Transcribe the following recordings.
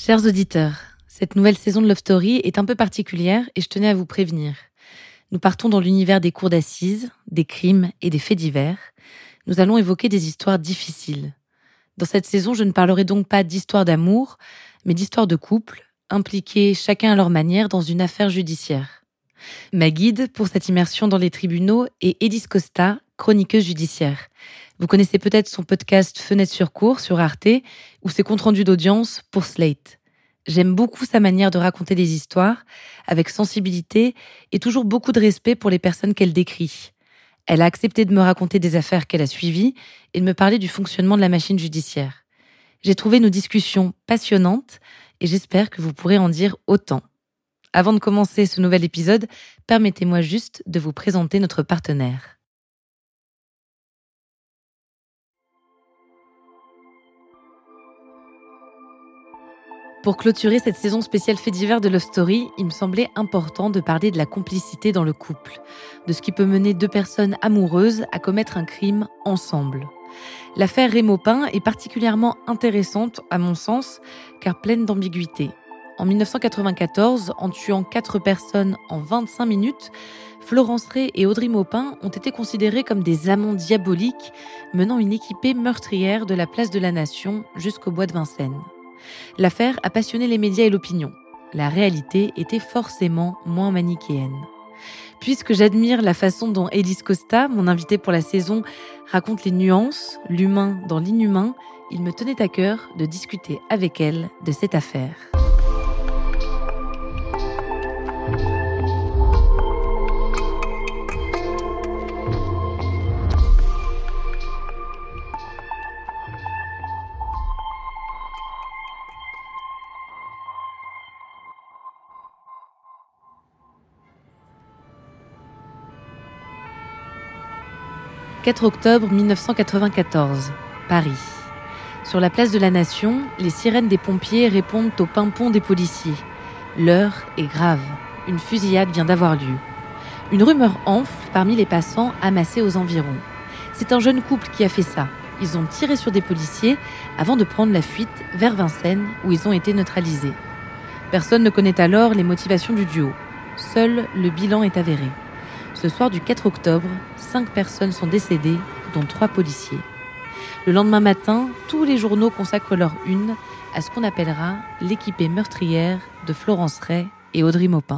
Chers auditeurs, cette nouvelle saison de Love Story est un peu particulière et je tenais à vous prévenir. Nous partons dans l'univers des cours d'assises, des crimes et des faits divers. Nous allons évoquer des histoires difficiles. Dans cette saison, je ne parlerai donc pas d'histoire d'amour, mais d'histoire de couple, impliqués chacun à leur manière dans une affaire judiciaire. Ma guide pour cette immersion dans les tribunaux est Edith Costa, chroniqueuse judiciaire. Vous connaissez peut-être son podcast Fenêtre sur cour sur Arte ou ses comptes rendus d'audience pour Slate. J'aime beaucoup sa manière de raconter des histoires, avec sensibilité et toujours beaucoup de respect pour les personnes qu'elle décrit. Elle a accepté de me raconter des affaires qu'elle a suivies et de me parler du fonctionnement de la machine judiciaire. J'ai trouvé nos discussions passionnantes et j'espère que vous pourrez en dire autant. Avant de commencer ce nouvel épisode, permettez-moi juste de vous présenter notre partenaire. Pour clôturer cette saison spéciale fait divers de Love Story, il me semblait important de parler de la complicité dans le couple, de ce qui peut mener deux personnes amoureuses à commettre un crime ensemble. L'affaire Ray Maupin est particulièrement intéressante à mon sens, car pleine d'ambiguïté. En 1994, en tuant 4 personnes en 25 minutes, Florence Ray et Audrey Maupin ont été considérés comme des amants diaboliques menant une équipée meurtrière de la place de la Nation jusqu'au bois de Vincennes. L'affaire a passionné les médias et l'opinion. La réalité était forcément moins manichéenne. Puisque j'admire la façon dont Edith Costa, mon invitée pour la saison, raconte les nuances, l'humain dans l'inhumain, il me tenait à cœur de discuter avec elle de cette affaire. « 4 octobre 1994, Paris. Sur la place de la Nation, les sirènes des pompiers répondent au pimpon des policiers. L'heure est grave. Une fusillade vient d'avoir lieu. Une rumeur enfle parmi les passants amassés aux environs. C'est un jeune couple qui a fait ça. Ils ont tiré sur des policiers avant de prendre la fuite vers Vincennes où ils ont été neutralisés. Personne ne connaît alors les motivations du duo. Seul le bilan est avéré. Ce soir du 4 octobre, 5 personnes sont décédées, dont 3 policiers. Le lendemain matin, tous les journaux consacrent leur une à ce qu'on appellera l'équipée meurtrière de Florence Ray et Audrey Maupin.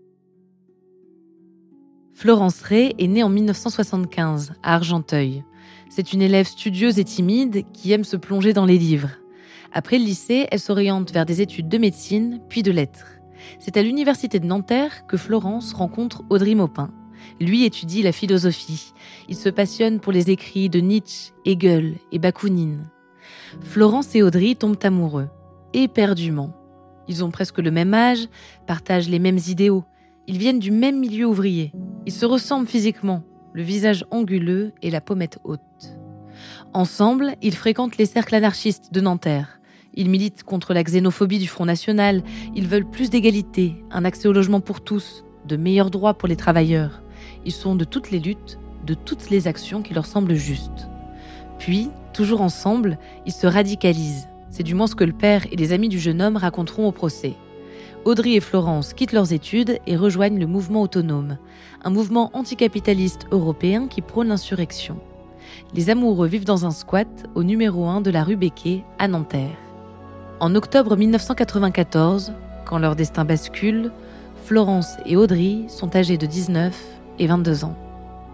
Florence Ray est née en 1975 à Argenteuil. C'est une élève studieuse et timide qui aime se plonger dans les livres. Après le lycée, elle s'oriente vers des études de médecine puis de lettres. C'est à l'université de Nanterre que Florence rencontre Audrey Maupin. Lui étudie la philosophie. Il se passionne pour les écrits de Nietzsche, Hegel et Bakounine. Florence et Audrey tombent amoureux, éperdument. Ils ont presque le même âge, partagent les mêmes idéaux. Ils viennent du même milieu ouvrier. Ils se ressemblent physiquement, le visage anguleux et la pommette haute. Ensemble, ils fréquentent les cercles anarchistes de Nanterre. Ils militent contre la xénophobie du Front National. Ils veulent plus d'égalité, un accès au logement pour tous, de meilleurs droits pour les travailleurs. Ils sont de toutes les luttes, de toutes les actions qui leur semblent justes. Puis, toujours ensemble, ils se radicalisent. C'est du moins ce que le père et les amis du jeune homme raconteront au procès. Audrey et Florence quittent leurs études et rejoignent le mouvement autonome, un mouvement anticapitaliste européen qui prône l'insurrection. Les amoureux vivent dans un squat au numéro 1 de la rue Becquet, à Nanterre. En octobre 1994, quand leur destin bascule, Florence et Audrey sont âgées de 19 et 22 ans.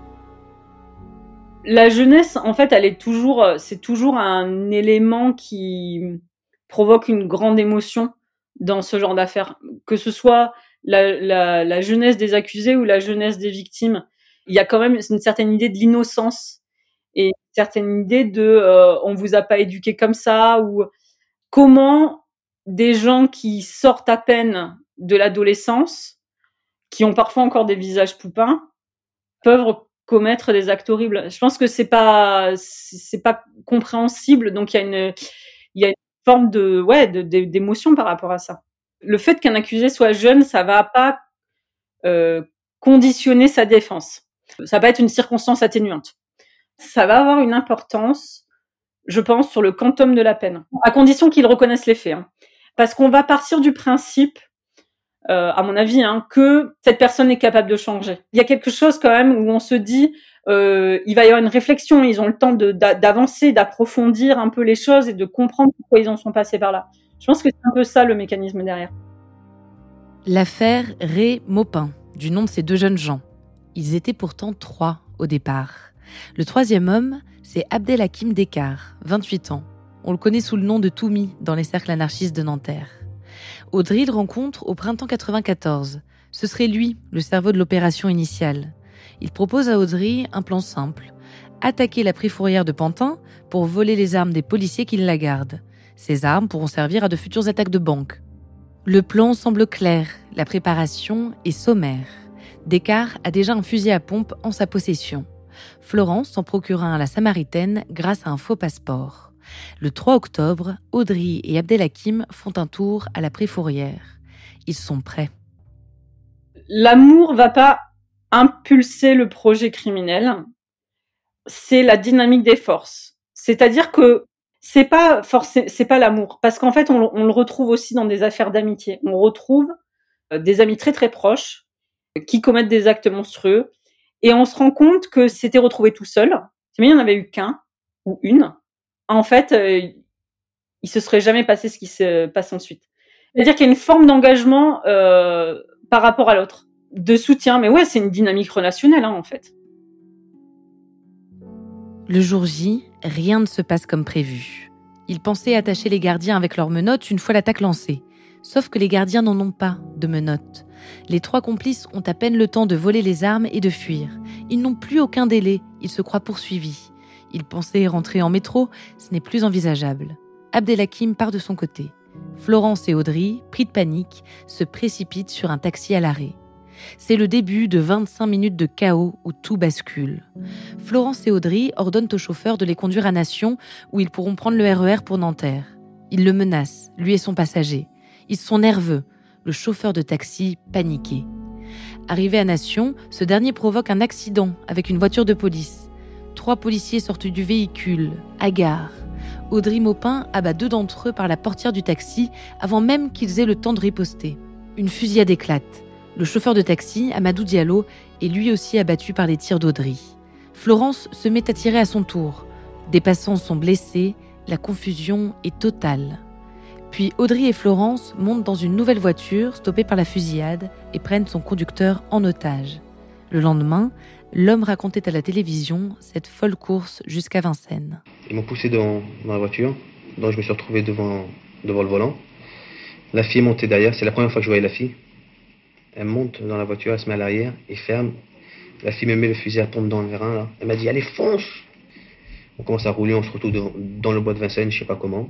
La jeunesse, en fait, c'est toujours un élément qui provoque une grande émotion dans ce genre d'affaires. Que ce soit la jeunesse des accusés ou la jeunesse des victimes, il y a quand même une certaine idée de l'innocence et une certaine idée de on vous a pas éduqué comme ça, ou comment des gens qui sortent à peine de l'adolescence, qui ont parfois encore des visages poupins, peuvent commettre des actes horribles. Je pense que c'est pas compréhensible, donc il y a une forme d'émotion par rapport à ça. Le fait qu'un accusé soit jeune, ça va pas conditionner sa défense. Ça va être une circonstance atténuante. Ça va avoir une importance, je pense, sur le quantum de la peine, à condition qu'il reconnaisse les faits. Parce qu'on va partir du principe, à mon avis, que cette personne est capable de changer. Il y a quelque chose quand même où on se dit, il va y avoir une réflexion, ils ont le temps d'avancer, d'approfondir un peu les choses et de comprendre pourquoi ils en sont passés par là. Je pense que c'est un peu ça le mécanisme derrière. L'affaire Ray Maupin, du nom de ces deux jeunes gens. Ils étaient pourtant 3 au départ. Le 3e homme, c'est Abdelhakim Dekar, 28 ans. On le connaît sous le nom de Toumi dans les cercles anarchistes de Nanterre. Audrey le rencontre au printemps 94. Ce serait lui, le cerveau de l'opération initiale. Il propose à Audrey un plan simple. Attaquer la préfourrière de Pantin pour voler les armes des policiers qui la gardent. Ces armes pourront servir à de futures attaques de banque. Le plan semble clair, la préparation est sommaire. Dekar a déjà un fusil à pompe en sa possession. Florence s'en procure un à la Samaritaine grâce à un faux passeport. Le 3 octobre, Audrey et Abdelhakim font un tour à la préfourrière. Ils sont prêts. L'amour va pas impulser le projet criminel, c'est la dynamique des forces. C'est-à-dire que c'est pas l'amour, parce qu'en fait on le retrouve aussi dans des affaires d'amitié. On retrouve des amis très très proches qui commettent des actes monstrueux et on se rend compte que c'était retrouvé tout seul. Mais il n'y en avait eu qu'un ou une. En fait, il se serait jamais passé ce qui se passe ensuite. C'est-à-dire qu'il y a une forme d'engagement par rapport à l'autre, de soutien. Mais ouais, c'est une dynamique relationnelle en fait. Le jour J, rien ne se passe comme prévu. Ils pensaient attacher les gardiens avec leurs menottes une fois l'attaque lancée. Sauf que les gardiens n'en ont pas de menottes. Les 3 complices ont à peine le temps de voler les armes et de fuir. Ils n'ont plus aucun délai, ils se croient poursuivis. Ils pensaient rentrer en métro, ce n'est plus envisageable. Abdelhakim part de son côté. Florence et Audrey, pris de panique, se précipitent sur un taxi à l'arrêt. C'est le début de 25 minutes de chaos où tout bascule. Florence et Audrey ordonnent au chauffeur de les conduire à Nation, où ils pourront prendre le RER pour Nanterre. Ils le menacent, lui et son passager. Ils sont nerveux, le chauffeur de taxi paniqué. Arrivé à Nation, ce dernier provoque un accident avec une voiture de police. 3 policiers sortent du véhicule, hagards. Audrey Maupin abat 2 d'entre eux par la portière du taxi avant même qu'ils aient le temps de riposter. Une fusillade éclate. Le chauffeur de taxi, Amadou Diallo, est lui aussi abattu par les tirs d'Audrey. Florence se met à tirer à son tour. Des passants sont blessés, la confusion est totale. Puis Audrey et Florence montent dans une nouvelle voiture stoppée par la fusillade et prennent son conducteur en otage. Le lendemain, l'homme racontait à la télévision cette folle course jusqu'à Vincennes. Ils m'ont poussé dans la voiture, donc je me suis retrouvé devant le volant. La fille est montée derrière, c'est la première fois que je voyais la fille. Elle monte dans la voiture, elle se met à l'arrière et ferme. La fille me met le fusil à pompe dans le rein, là. Elle m'a dit, allez, fonce! On commence à rouler, on se retrouve dans le bois de Vincennes, je sais pas comment.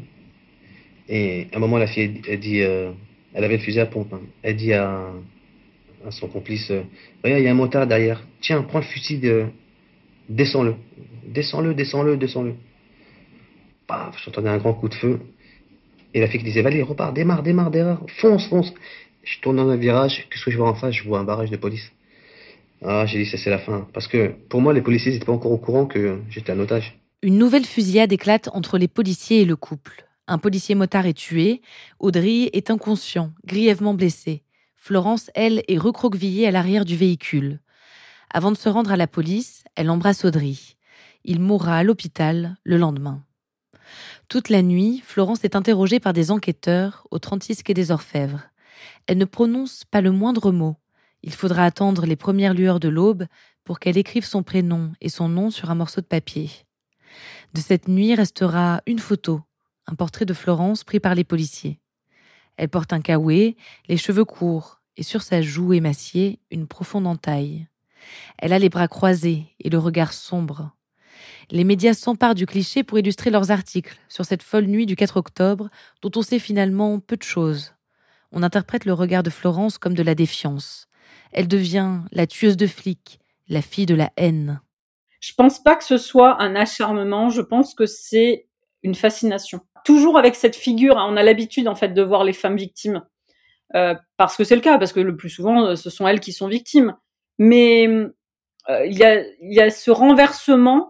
Et à un moment, la fille, elle dit, elle avait le fusil à pompe. Elle dit à son complice, regarde, il y a un motard derrière. Tiens, prends le fusil, descends-le. Descends-le. Paf, j'entendais un grand coup de feu. Et la fille qui disait, allez, repars, démarre, fonce. Je tourne dans un virage, qu'est-ce que je vois en face? Je vois un barrage de police. Ah, j'ai dit, ça c'est la fin. Parce que pour moi, les policiers n'étaient pas encore au courant que j'étais un otage. Une nouvelle fusillade éclate entre les policiers et le couple. Un policier motard est tué, Audrey est inconscient, grièvement blessée. Florence, elle, est recroquevillée à l'arrière du véhicule. Avant de se rendre à la police, elle embrasse Audrey. Il mourra à l'hôpital le lendemain. Toute la nuit, Florence est interrogée par des enquêteurs au 36 quai des Orfèvres. Elle ne prononce pas le moindre mot. Il faudra attendre les premières lueurs de l'aube pour qu'elle écrive son prénom et son nom sur un morceau de papier. De cette nuit restera une photo, un portrait de Florence pris par les policiers. Elle porte un caouet, les cheveux courts, et sur sa joue émaciée, une profonde entaille. Elle a les bras croisés et le regard sombre. Les médias s'emparent du cliché pour illustrer leurs articles sur cette folle nuit du 4 octobre dont on sait finalement peu de choses. On interprète le regard de Florence comme de la défiance. Elle devient la tueuse de flics, la fille de la haine. Je pense pas que ce soit un acharnement, je pense que c'est une fascination. Toujours avec cette figure, on a l'habitude en fait de voir les femmes victimes, parce que c'est le cas, parce que le plus souvent, ce sont elles qui sont victimes. Mais il y a ce renversement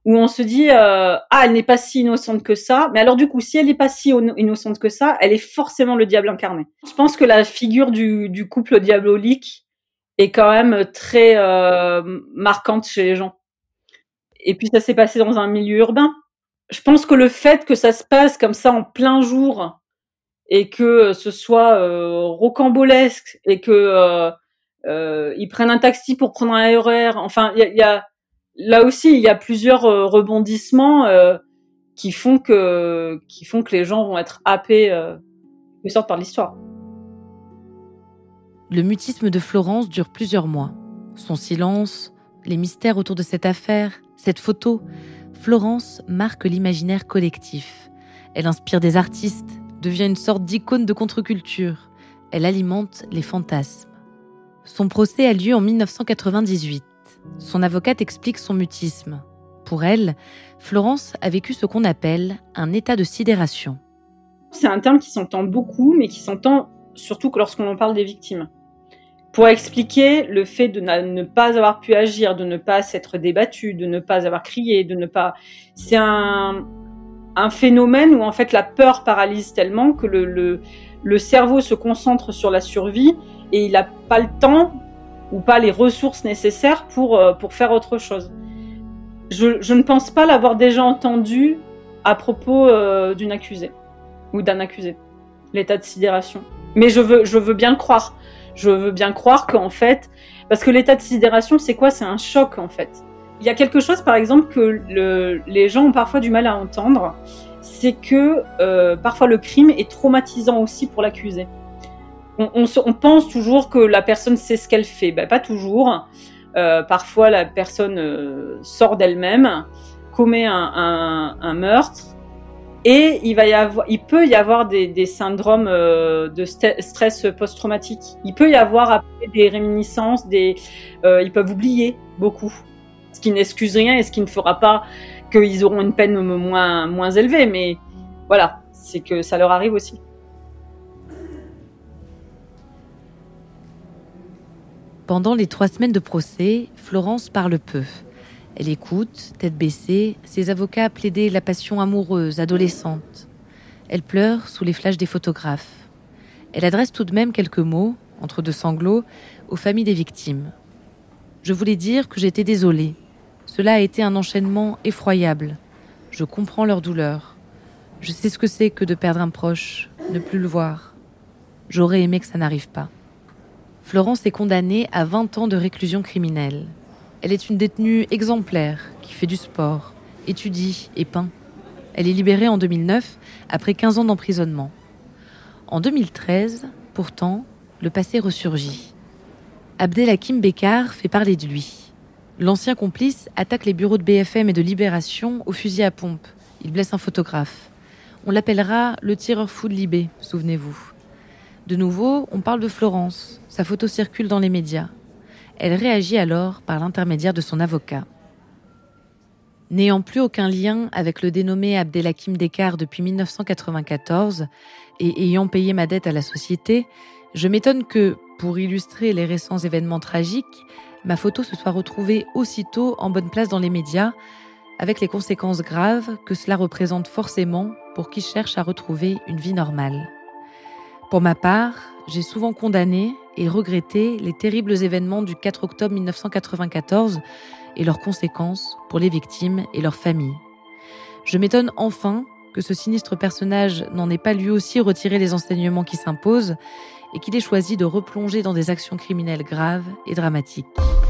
où on se dit elle n'est pas si innocente que ça. Mais alors du coup, si elle n'est pas si innocente que ça, elle est forcément le diable incarné. Je pense que la figure du couple diabolique est quand même très marquante chez les gens. Et puis ça s'est passé dans un milieu urbain. Je pense que le fait que ça se passe comme ça en plein jour et que ce soit rocambolesque et que ils prennent un taxi pour prendre un RER, enfin il y a là aussi il y a plusieurs rebondissements qui font que les gens vont être happés de sorte par l'histoire. Le mutisme de Florence dure plusieurs mois. Son silence, les mystères autour de cette affaire, cette photo, Florence marque l'imaginaire collectif. Elle inspire des artistes, devient une sorte d'icône de contre-culture. Elle alimente les fantasmes. Son procès a lieu en 1998. Son avocate explique son mutisme. Pour elle, Florence a vécu ce qu'on appelle un état de sidération. C'est un terme qui s'entend beaucoup, mais qui s'entend surtout que lorsqu'on en parle des victimes. Pour expliquer le fait de ne pas avoir pu agir, de ne pas s'être débattu, de ne pas avoir crié, de ne pas... C'est un phénomène où en fait la peur paralyse tellement que le cerveau se concentre sur la survie et il n'a pas le temps ou pas les ressources nécessaires pour faire autre chose. Je ne pense pas l'avoir déjà entendu à propos d'une accusée ou d'un accusé, l'état de sidération. Mais je veux bien le croire. Je veux bien croire qu'en fait, parce que l'état de sidération, c'est quoi ? C'est un choc en fait. Il y a quelque chose, par exemple, que les gens ont parfois du mal à entendre, c'est que parfois le crime est traumatisant aussi pour l'accusé. On pense toujours que la personne sait ce qu'elle fait. Ben, pas toujours. Parfois, la personne sort d'elle-même, commet un meurtre, et il peut y avoir des syndromes de stress post-traumatique. Il peut y avoir après des réminiscences, ils peuvent oublier beaucoup. Ce qui n'excuse rien et ce qui ne fera pas qu'ils auront une peine moins élevée. Mais voilà, c'est que ça leur arrive aussi. Pendant les 3 semaines de procès, Florence parle peu. Elle écoute, tête baissée, ses avocats plaider la passion amoureuse, adolescente. Elle pleure sous les flashs des photographes. Elle adresse tout de même quelques mots, entre deux sanglots, aux familles des victimes. Je voulais dire que j'étais désolée. Cela a été un enchaînement effroyable. Je comprends leur douleur. Je sais ce que c'est que de perdre un proche, ne plus le voir. J'aurais aimé que ça n'arrive pas. Florence est condamnée à 20 ans de réclusion criminelle. Elle est une détenue exemplaire qui fait du sport, étudie et peint. Elle est libérée en 2009 après 15 ans d'emprisonnement. En 2013, pourtant, le passé ressurgit. Abdelhakim Bekar fait parler de lui. L'ancien complice attaque les bureaux de BFM et de Libération au fusil à pompe. Il blesse un photographe. On l'appellera le tireur fou de Libé, souvenez-vous. De nouveau, on parle de Florence. Sa photo circule dans les médias. Elle réagit alors par l'intermédiaire de son avocat. N'ayant plus aucun lien avec le dénommé Abdelhakim Bekar depuis 1994 et ayant payé ma dette à la société, je m'étonne que, pour illustrer les récents événements tragiques, ma photo se soit retrouvée aussitôt en bonne place dans les médias, avec les conséquences graves que cela représente forcément pour qui cherche à retrouver une vie normale. Pour ma part, j'ai souvent condamné et regretté les terribles événements du 4 octobre 1994 et leurs conséquences pour les victimes et leurs familles. Je m'étonne enfin que ce sinistre personnage n'en ait pas lui aussi retiré les enseignements qui s'imposent et qu'il ait choisi de replonger dans des actions criminelles graves et dramatiques.